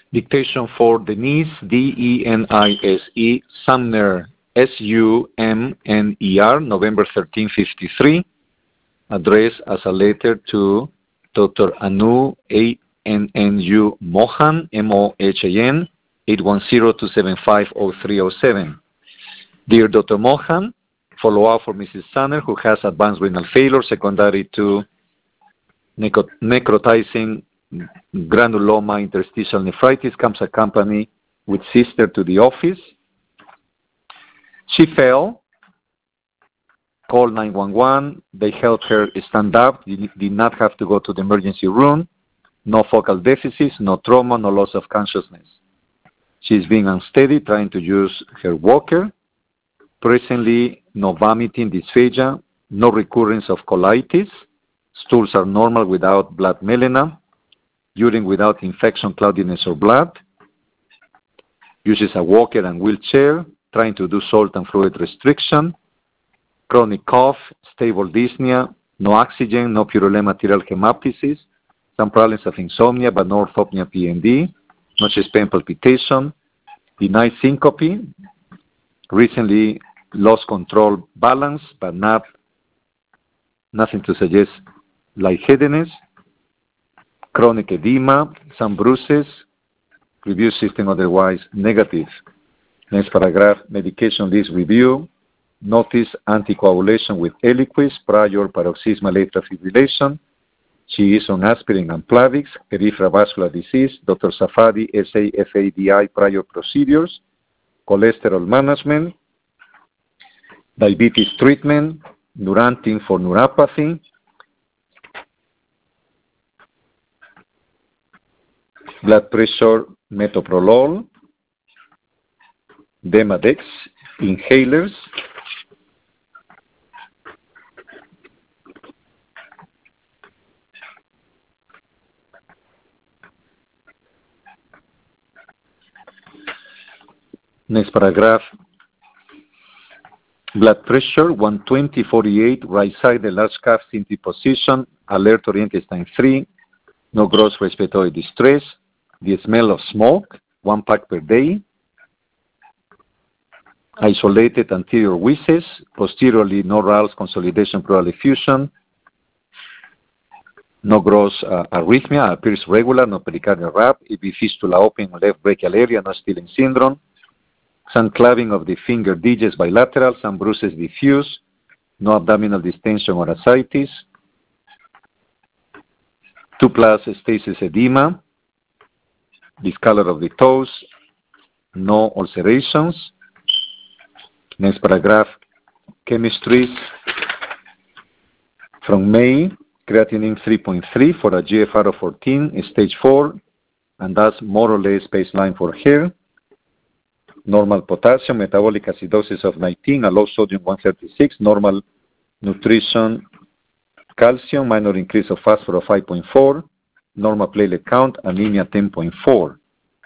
Dictation for Denise, Denise, Sumner, Sumner, November 1353. Addressed as a letter to Dr. Anu, Annu Mohan, Mohan, 810-275-0307. Dear Dr. Mohan, follow-up for Mrs. Sumner, who has advanced renal failure secondary to necrotizing granuloma interstitial nephritis, comes accompanied with sister to the office. She fell, called 911. They helped her stand up, did not have to go to the emergency room. No focal deficits, no trauma, no loss of consciousness. She's being unsteady, trying to use her walker. Presently, no vomiting, dysphagia, no recurrence of colitis. Stools are normal without blood melena. Urine without infection, cloudiness, or blood. Uses a walker and wheelchair, trying to do salt and fluid restriction. Chronic cough, stable dyspnea, no oxygen, no purulent material hemoptysis. Some problems of insomnia, but no orthopnea PND. No chest pain palpitation. Denied syncope. Recently lost control balance, but nothing to suggest lightheadedness. Chronic edema, some bruises, review system otherwise negative. Next paragraph, medication list review. Notice anticoagulation with Eliquis, prior paroxysmal atrial fibrillation. She is on aspirin and Plavix, peripheral vascular disease, Dr. Safadi, SAFADI, prior procedures, cholesterol management, diabetes treatment, Neurontin for neuropathy, blood pressure, metoprolol, Demodex, inhalers, next paragraph, blood pressure, 120/48, right side, the large calf into position, alert oriented time 3, no gross respiratory distress, the smell of smoke, 1 pack per day, isolated anterior wheezes, posteriorly no Ralph's consolidation pleural effusion, no gross arrhythmia, appears regular, no pericardial rap, EV fistula open left brachial area, no Stilling syndrome, some claving of the finger digits bilateral, some bruises diffuse, no abdominal distension or ascites, 2+ stasis edema, discolor of the toes, no ulcerations. Next paragraph, chemistries from May, creatinine 3.3 for a GFR of 14, stage 4, and that's more or less baseline for her. Normal potassium, metabolic acidosis of 19, a low sodium 136, normal nutrition, calcium, minor increase of phosphorus 5.4, normal platelet count, anemia 10.4.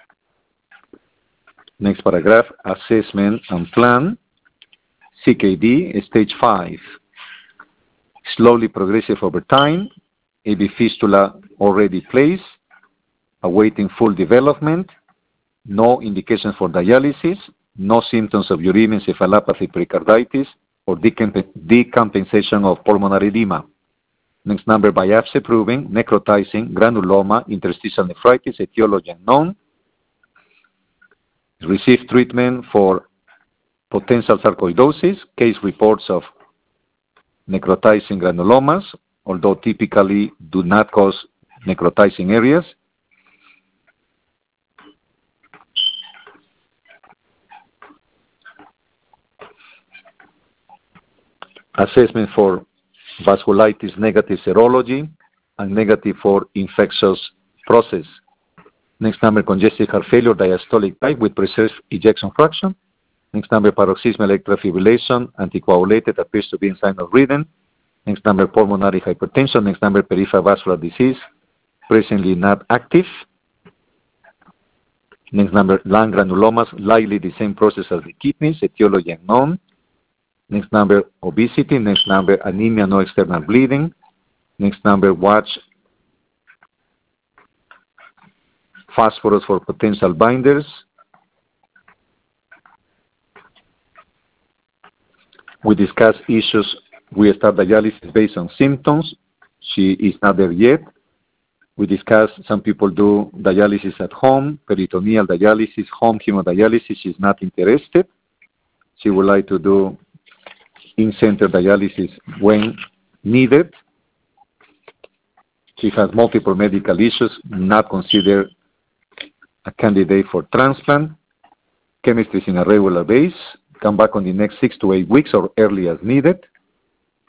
Next paragraph, assessment and plan. CKD, stage 5. Slowly progressive over time, AV fistula already placed, awaiting full development, no indication for dialysis, no symptoms of uremic encephalopathy, pericarditis, or decompensation of pulmonary edema. Next number, biopsy proving necrotizing granuloma, interstitial nephritis, etiology unknown. Receive treatment for potential sarcoidosis, case reports of necrotizing granulomas, although typically do not cause necrotizing areas. Assessment for vasculitis, negative serology, and negative for infectious process. Next number, congestive heart failure, diastolic type with preserved ejection fraction. Next number, paroxysmal atrial fibrillation, anticoagulated, appears to be in sign of rhythm. Next number, pulmonary hypertension. Next number, peripheral vascular disease, presently not active. Next number, lung granulomas, likely the same process as the kidneys, etiology unknown. Next number, obesity. Next number, anemia, no external bleeding. Next number, watch phosphorus for potential binders. We discuss issues. We start dialysis based on symptoms. She is not there yet. We discuss some people do dialysis at home, peritoneal dialysis, home hemodialysis. She's not interested. She would like to do in-center dialysis when needed. She has multiple medical issues, not considered a candidate for transplant. Chemistry is in a regular base. Come back on the next 6 to 8 weeks or early as needed.